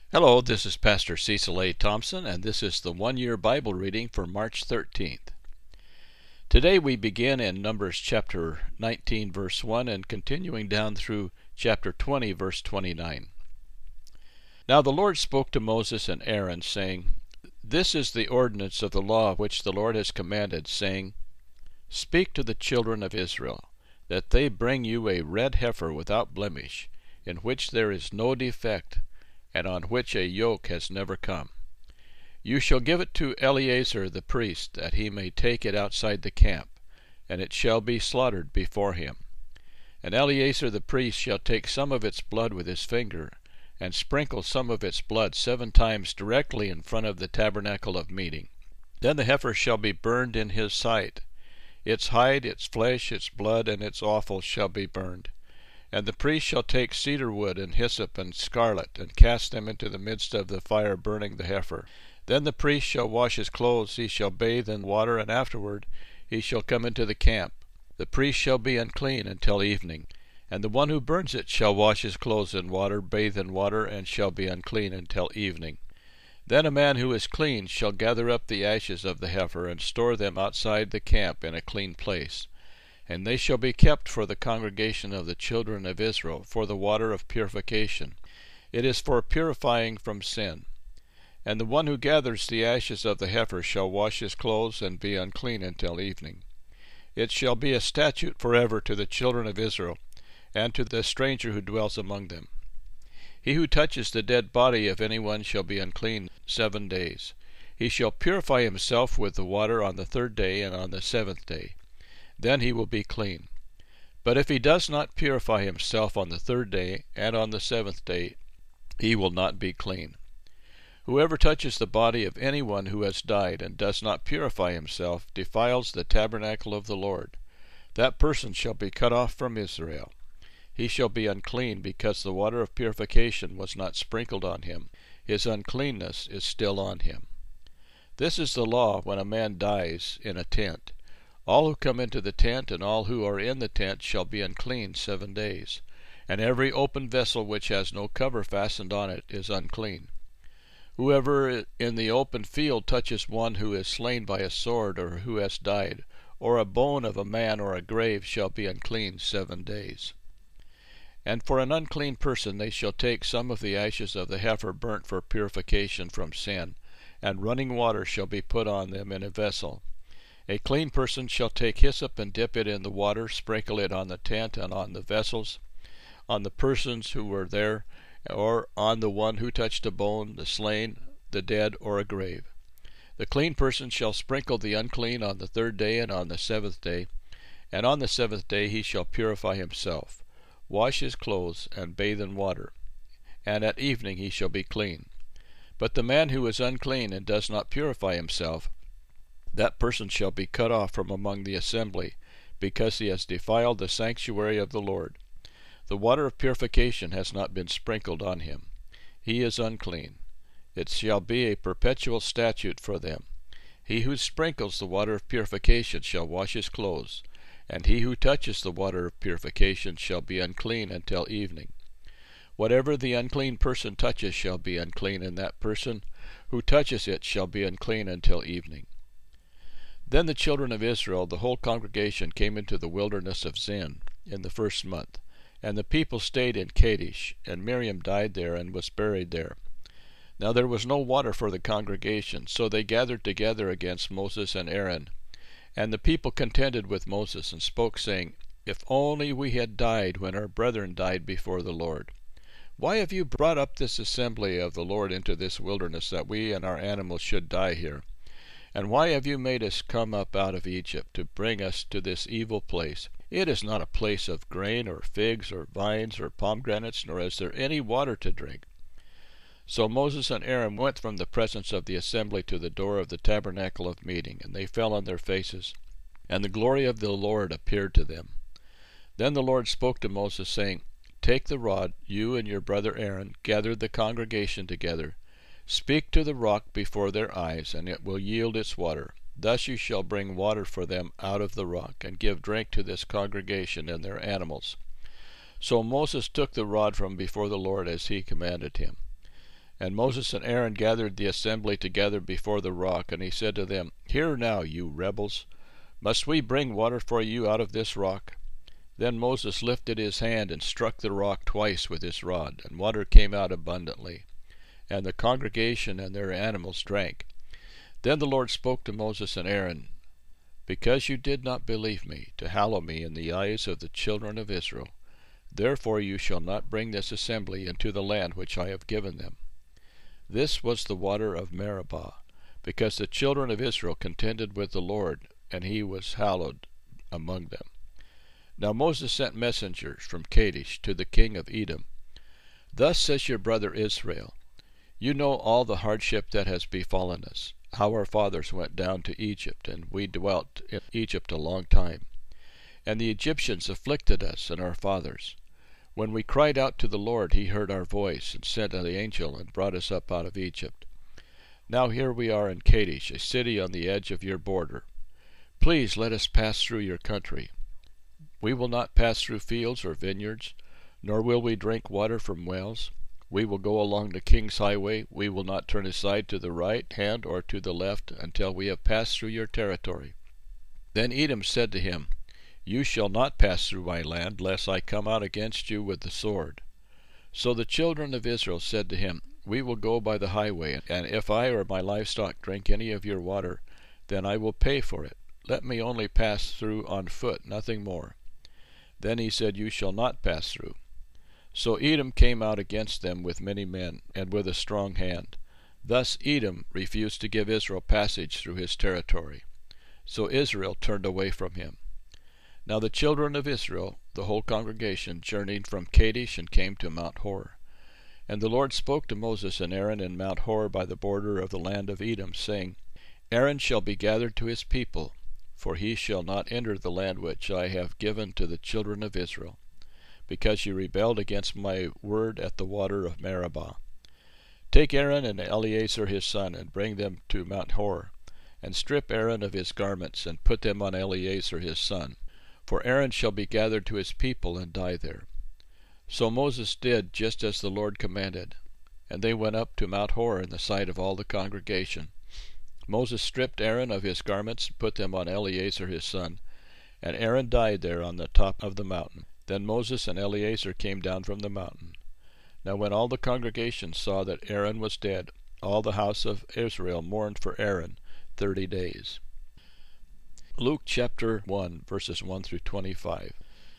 Hello, this is Pastor Cecil A. Thompson, and this is the one-year Bible reading for March 13th. Today we begin in Numbers chapter 19, verse 1, and continuing down through chapter 20, verse 29. Now the Lord spoke to Moses and Aaron, saying, This is the ordinance of the law which the Lord has commanded, saying, Speak to the children of Israel, that they bring you a red heifer without blemish, in which there is no defect, and on which a yoke has never come. You shall give it to Eleazar the priest, that he may take it outside the camp, and it shall be slaughtered before him. And Eleazar the priest shall take some of its blood with his finger, and sprinkle some of its blood 7 times directly in front of the tabernacle of meeting. Then the heifer shall be burned in his sight. Its hide, its flesh, its blood, and its offal shall be burned. And the priest shall take cedar wood and hyssop and scarlet, and cast them into the midst of the fire burning the heifer. Then the priest shall wash his clothes, he shall bathe in water, and afterward he shall come into the camp. The priest shall be unclean until evening. And the one who burns it shall wash his clothes in water, bathe in water, and shall be unclean until evening. Then a man who is clean shall gather up the ashes of the heifer, and store them outside the camp in a clean place. And they shall be kept for the congregation of the children of Israel, for the water of purification. It is for purifying from sin. And the one who gathers the ashes of the heifer shall wash his clothes and be unclean until evening. It shall be a statute forever to the children of Israel, and to the stranger who dwells among them. He who touches the dead body of anyone shall be unclean 7 days. He shall purify himself with the water on the 3rd day and on the 7th day. Then he will be clean. But if he does not purify himself on the 3rd day and on the 7th day, he will not be clean. Whoever touches the body of anyone who has died and does not purify himself defiles the tabernacle of the Lord. That person shall be cut off from Israel. He shall be unclean because the water of purification was not sprinkled on him. His uncleanness is still on him. This is the law when a man dies in a tent. All who come into the tent and all who are in the tent shall be unclean 7 days. And every open vessel which has no cover fastened on it is unclean. Whoever in the open field touches one who is slain by a sword or who has died, or a bone of a man or a grave, shall be unclean 7 days. And for an unclean person they shall take some of the ashes of the heifer burnt for purification from sin, and running water shall be put on them in a vessel. A clean person shall take hyssop and dip it in the water, sprinkle it on the tent and on the vessels, on the persons who were there, or on the one who touched a bone, the slain, the dead, or a grave. The clean person shall sprinkle the unclean on the 3rd day and on the 7th day, and on the 7th day he shall purify himself, wash his clothes, and bathe in water, and at evening he shall be clean. But the man who is unclean and does not purify himself, that person shall be cut off from among the assembly, because he has defiled the sanctuary of the Lord. The water of purification has not been sprinkled on him. He is unclean. It shall be a perpetual statute for them. He who sprinkles the water of purification shall wash his clothes, and he who touches the water of purification shall be unclean until evening. Whatever the unclean person touches shall be unclean, and that person who touches it shall be unclean until evening. Then the children of Israel, the whole congregation, came into the wilderness of Zin in the 1st month. And the people stayed in Kadesh, and Miriam died there and was buried there. Now there was no water for the congregation, so they gathered together against Moses and Aaron. And the people contended with Moses, and spoke, saying, If only we had died when our brethren died before the Lord. Why have you brought up this assembly of the Lord into this wilderness, that we and our animals should die here? And why have you made us come up out of Egypt to bring us to this evil place? It is not a place of grain or figs or vines or pomegranates, nor is there any water to drink. So Moses and Aaron went from the presence of the assembly to the door of the tabernacle of meeting, and they fell on their faces, and the glory of the Lord appeared to them. Then the Lord spoke to Moses, saying, Take the rod, you and your brother Aaron, gather the congregation together. Speak to the rock before their eyes, and it will yield its water. Thus you shall bring water for them out of the rock, and give drink to this congregation and their animals. So Moses took the rod from before the Lord as he commanded him. And Moses and Aaron gathered the assembly together before the rock, and he said to them, Hear now, you rebels, must we bring water for you out of this rock? Then Moses lifted his hand and struck the rock twice with his rod, and water came out abundantly, and the congregation and their animals drank. Then the Lord spoke to Moses and Aaron, Because you did not believe me, to hallow me in the eyes of the children of Israel, therefore you shall not bring this assembly into the land which I have given them. This was the water of Meribah, because the children of Israel contended with the Lord, and he was hallowed among them. Now Moses sent messengers from Kadesh to the king of Edom. Thus says your brother Israel, You know all the hardship that has befallen us, how our fathers went down to Egypt, and we dwelt in Egypt a long time. And the Egyptians afflicted us and our fathers. When we cried out to the Lord, he heard our voice, and sent an angel, and brought us up out of Egypt. Now here we are in Kadesh, a city on the edge of your border. Please let us pass through your country. We will not pass through fields or vineyards, nor will we drink water from wells. We will go along the king's highway. We will not turn aside to the right hand or to the left until we have passed through your territory. Then Edom said to him, You shall not pass through my land, lest I come out against you with the sword. So the children of Israel said to him, We will go by the highway, and if I or my livestock drink any of your water, then I will pay for it. Let me only pass through on foot, nothing more. Then he said, You shall not pass through. So Edom came out against them with many men, and with a strong hand. Thus Edom refused to give Israel passage through his territory. So Israel turned away from him. Now the children of Israel, the whole congregation, journeyed from Kadesh and came to Mount Hor. And the Lord spoke to Moses and Aaron in Mount Hor by the border of the land of Edom, saying, Aaron shall be gathered to his people, for he shall not enter the land which I have given to the children of Israel, because you rebelled against my word at the water of Meribah. Take Aaron and Eleazar his son, and bring them to Mount Hor, and strip Aaron of his garments, and put them on Eleazar his son. For Aaron shall be gathered to his people and die there. So Moses did just as the Lord commanded, and they went up to Mount Hor in the sight of all the congregation. Moses stripped Aaron of his garments, and put them on Eleazar his son, and Aaron died there on the top of the mountain. Then Moses and Eleazar came down from the mountain. Now when all the congregation saw that Aaron was dead, all the house of Israel mourned for Aaron 30 days. Luke chapter 1, verses 1 through 25.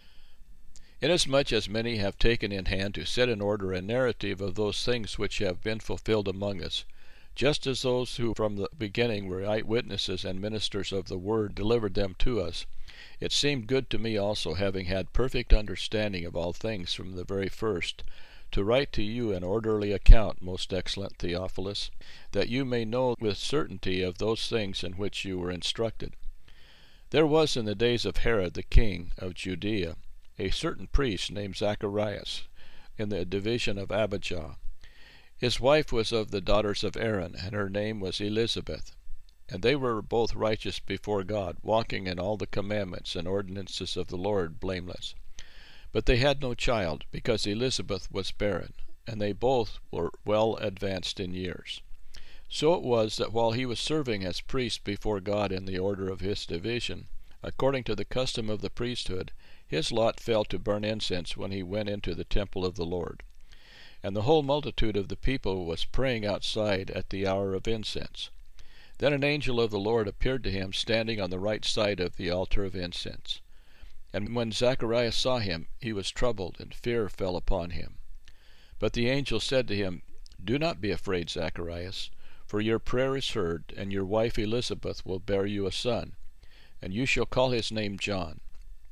Inasmuch as many have taken in hand to set in order a narrative of those things which have been fulfilled among us, just as those who from the beginning were eyewitnesses and ministers of the word delivered them to us, it seemed good to me also, having had perfect understanding of all things from the very first, to write to you an orderly account, most excellent Theophilus, that you may know with certainty of those things in which you were instructed. There was in the days of Herod the king of Judea a certain priest named Zacharias, in the division of Abijah. His wife was of the daughters of Aaron, and her name was Elizabeth. And they were both righteous before God, walking in all the commandments and ordinances of the Lord blameless. But they had no child, because Elizabeth was barren, and they both were well advanced in years. So it was that while he was serving as priest before God in the order of his division, according to the custom of the priesthood, his lot fell to burn incense when he went into the temple of the Lord. And the whole multitude of the people was praying outside at the hour of incense. Then an angel of the Lord appeared to him, standing on the right side of the altar of incense. And when Zacharias saw him, he was troubled, and fear fell upon him. But the angel said to him, Do not be afraid, Zacharias, for your prayer is heard, and your wife Elizabeth will bear you a son, and you shall call his name John.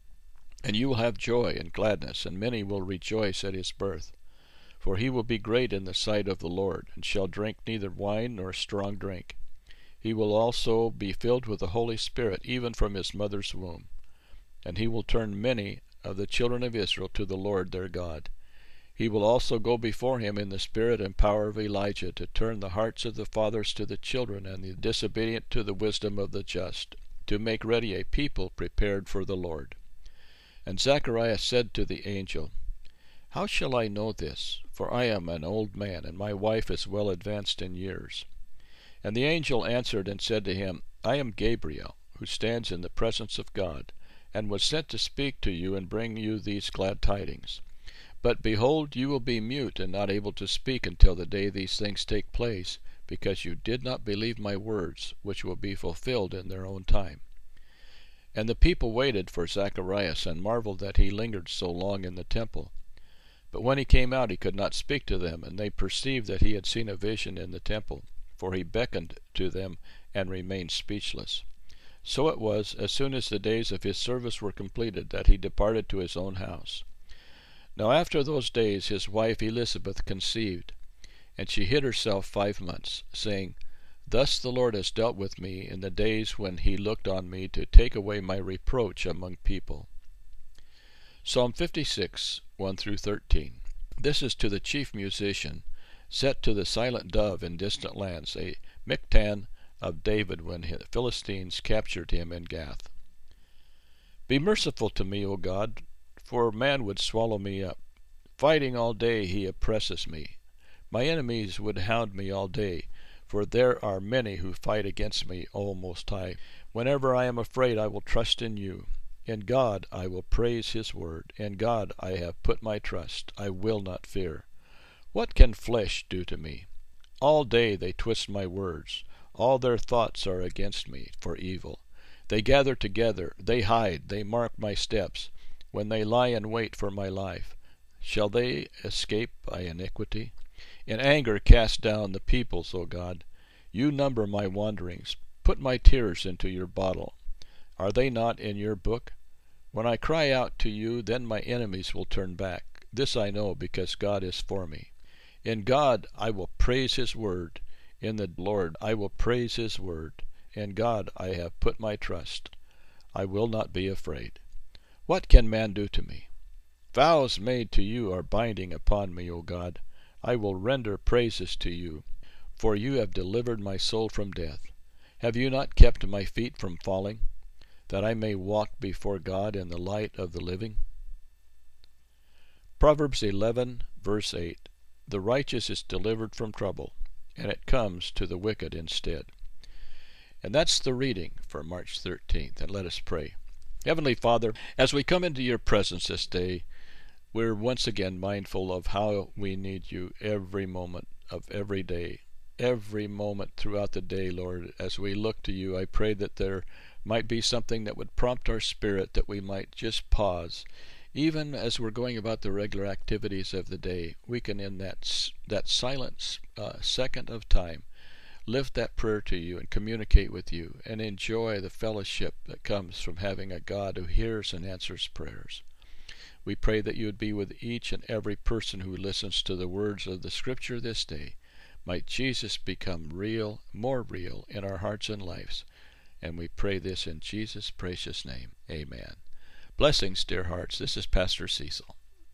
And you will have joy and gladness, and many will rejoice at his birth. For he will be great in the sight of the Lord, and shall drink neither wine nor strong drink. He will also be filled with the Holy Spirit, even from his mother's womb. And he will turn many of the children of Israel to the Lord their God. He will also go before him in the spirit and power of Elijah, to turn the hearts of the fathers to the children, and the disobedient to the wisdom of the just, to make ready a people prepared for the Lord. And Zacharias said to the angel, How shall I know this? for I am an old man, and my wife is well advanced in years. And the angel answered and said to him, I am Gabriel, who stands in the presence of God, and was sent to speak to you and bring you these glad tidings. But behold, you will be mute and not able to speak until the day these things take place, because you did not believe my words, which will be fulfilled in their own time. And the people waited for Zacharias, and marveled that he lingered so long in the temple. But when he came out, he could not speak to them, and they perceived that he had seen a vision in the temple, for he beckoned to them and remained speechless. So it was, as soon as the days of his service were completed, that he departed to his own house. Now after those days his wife Elizabeth conceived, and she hid herself 5 months, saying, Thus the Lord has dealt with me in the days when he looked on me to take away my reproach among people. Psalm 56, 1 through 13. This is to the chief musician, set to the silent dove in distant lands, a miktam of David when the Philistines captured him in Gath. Be merciful to me, O God, for man would swallow me up. Fighting all day he oppresses me. My enemies would hound me all day, for there are many who fight against me, O Most High. Whenever I am afraid, I will trust in you. In God I will praise his word. In God I have put my trust. I will not fear. What can flesh do to me? All day they twist my words. All their thoughts are against me for evil. They gather together, they hide, they mark my steps. When they lie in wait for my life, shall they escape by iniquity? In anger cast down the peoples, O God. You number my wanderings. Put my tears into your bottle. Are they not in your book? When I cry out to you, then my enemies will turn back. This I know, because God is for me. In God I will praise his word. In the Lord I will praise his word. In God I have put my trust. I will not be afraid. What can man do to me? Vows made to you are binding upon me, O God. I will render praises to you, for you have delivered my soul from death. Have you not kept my feet from falling, that I may walk before God in the light of the living? Proverbs 11, verse 8. The righteous is delivered from trouble, and it comes to the wicked instead. And that's the reading for March 13th. And let us pray. Heavenly Father, as we come into your presence this day, we're once again mindful of how we need you every moment of every day, every moment throughout the day, Lord. As we look to you, I pray that there might be something that would prompt our spirit, that we might just pause. Even as we're going about the regular activities of the day, we can, in that silent second of time, lift that prayer to you and communicate with you and enjoy the fellowship that comes from having a God who hears and answers prayers. We pray that you would be with each and every person who listens to the words of the Scripture this day. Might Jesus become real, more real in our hearts and lives. And we pray this in Jesus' precious name. Amen. Blessings, dear hearts. This is Pastor Cecil.